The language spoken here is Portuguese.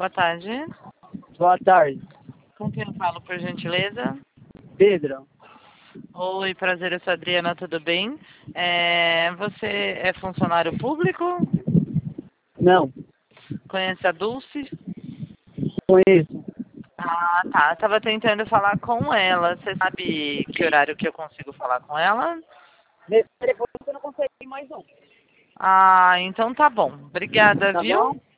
Boa tarde. Boa tarde. Com quem eu falo, por gentileza? Pedro. Oi, prazer, eu sou a Adriana, tudo bem? Você é funcionário público? Não, Conhece a Dulce? conheço. Ah, tá. Tava tentando falar com ela. Você sabe que horário que eu consigo falar com ela? Nesse telefone você não consegue mais não. Ah, então tá bom. Obrigada, Tá viu? bom?